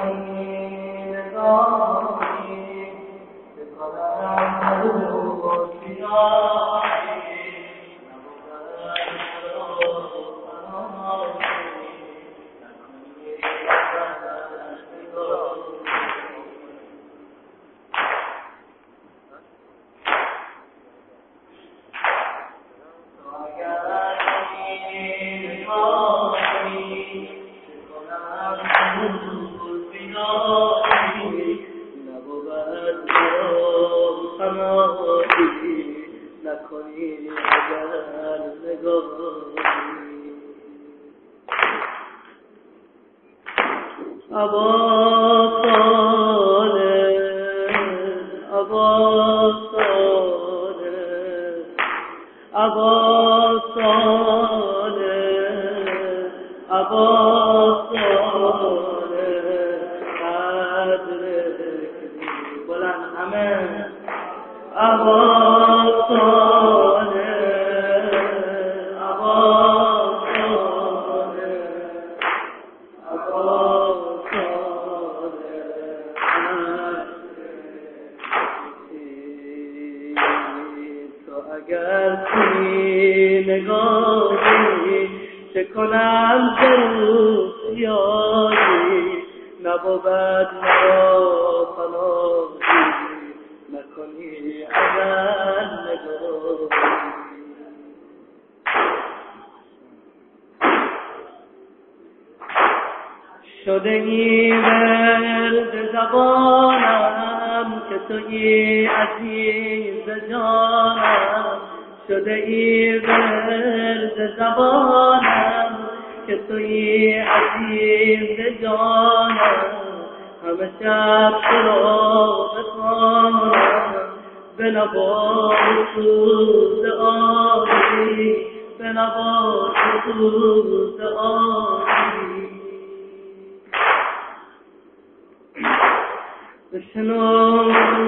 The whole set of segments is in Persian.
شده ای ورد زبانم که تویی عزیز جانم، شده ای ورد زبانم که تویی عزیز جانم. همه شب تو را بخوانم به نوای سوز آبی، به نوای سوز آبی. بشنو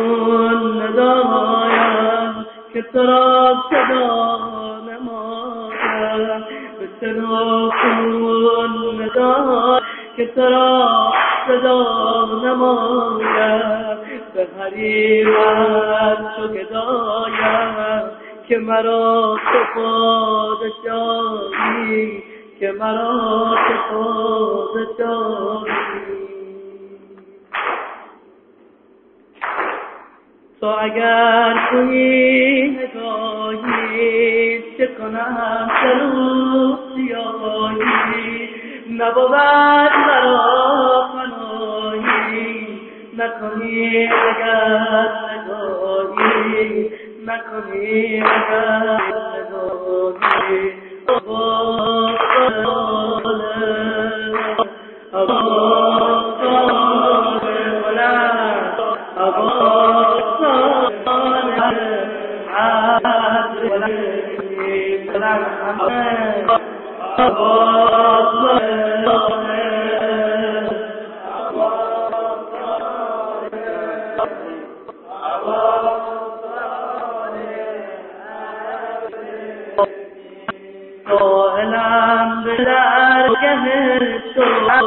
ندایم که تو را صدا نمایم، بشنو ندایم که تو را صدا نمایم. به حریمت چو گدایم که مرا تو پادشاهی، که مرا تو پادشاهی. تو اگر توی نگاهی چه کنم سرو سیاهی، نبود مرا پناهی، نکنی اگر نگاهی، نکنی اگر نگاهی. سائلم به درگه تو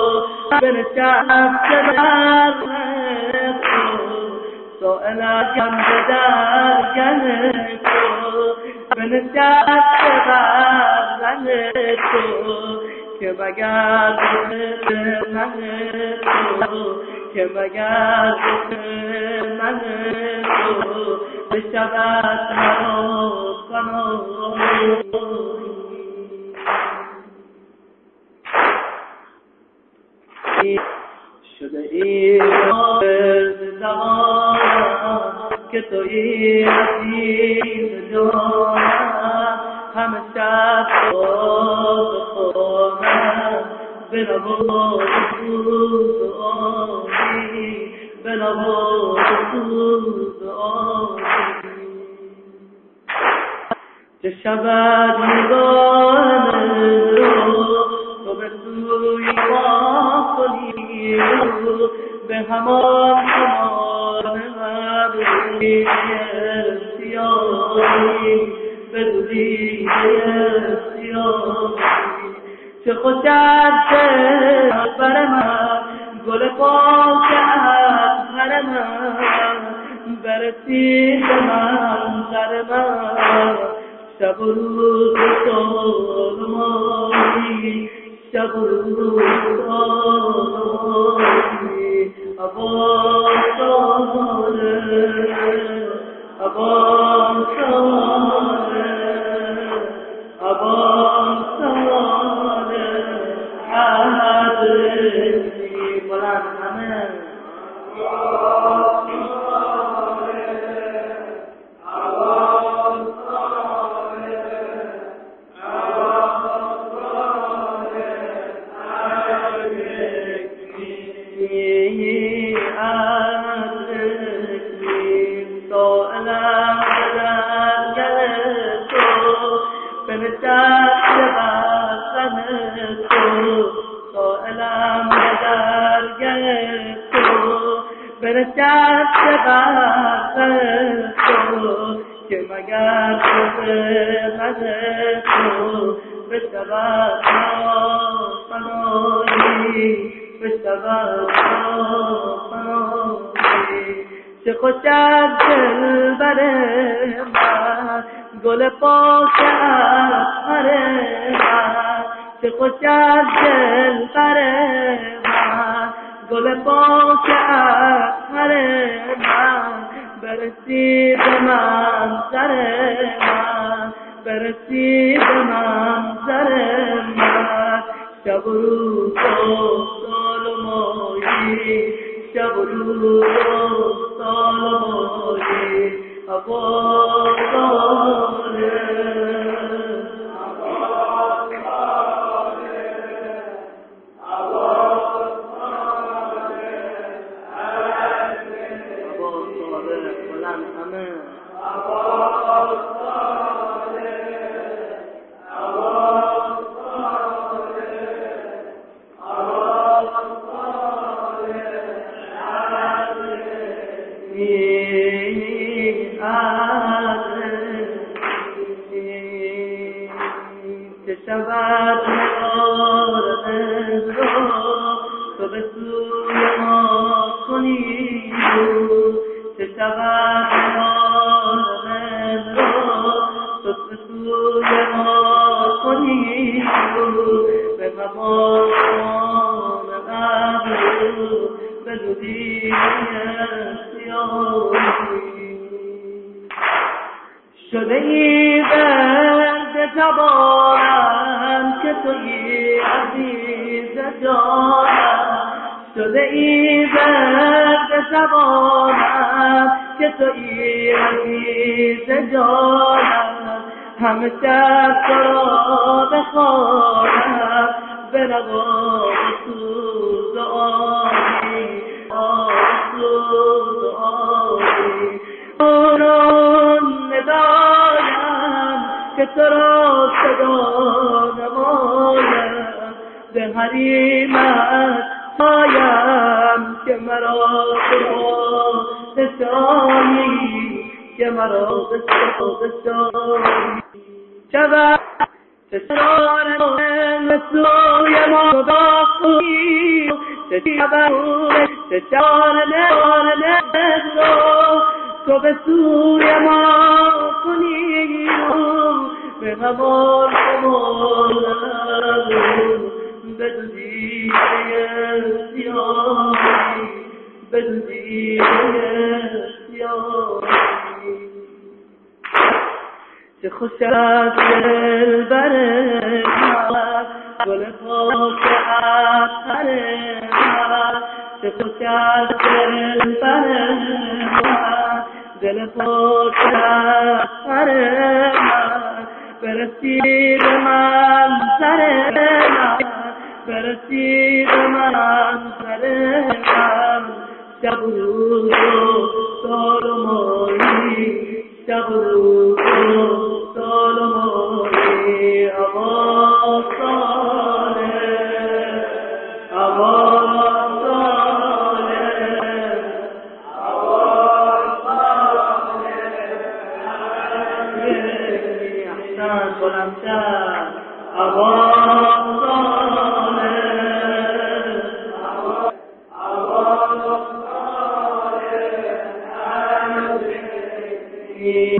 بنشست در تو، سائلم به درگه تو بنشست در تو، که مگر من تو، که مگر من تو بشود مرا پناهی. شده ای ورد زبانم که تویی عزیز جانم، همه شب بخوانم به نوای سوز آبی، به نوای سوز آبی. چه شود نگاه رو تو به سوی ما کنی، به همان ابروی سیاهی، به دودی سیاهی. چه خوش است بر من گل پاک اطهر من برسید منظر من شب و روز سالمانی شب و روز سالمانی ابا ساله ابا ساله ابا ساله حضرتی بلند همه برچست بخت تو که مگر خدمت تو بشود فنایی بشود فنایی چه خوش از دلبر من گل پاک اطهر من چه خوش از دلبر من گل پاک اطهر من برسید منظر من برسید منظر من شب و روز سال و ماهی شب و روز سال و ماهی ابا ساله که شود نگار دل را تو به سوی ما کنی که شود نگار دل را تو به سوی ما کنی به مباران قبل به زودی سیاهی شده ای درد جوانم که تویی عزیز جانم شده ای درد جوانم که تویی عزیز جانم همه شب تو را بخوانم به نوا سوز و آبی سوز و آبی ندایم که تو را صدا نمایم به حریمت پایم که مرا بشانی که مرا بشانی شود چشمان به سوی ما داخلی چشمان نهر تو به سوی ما کنی به همان کمالم به دیده سیاهی به دیده سیاهی چه خوش از دلبر من گل پاک اطهر من چه خوش از دلبر من دل پاک اطهر من برسید منظر من برسید منظر من شب و روز سال و ماهی شب و روز سال و ماهی ابا ساله ابا بلندتر ابا ساله ابا بگی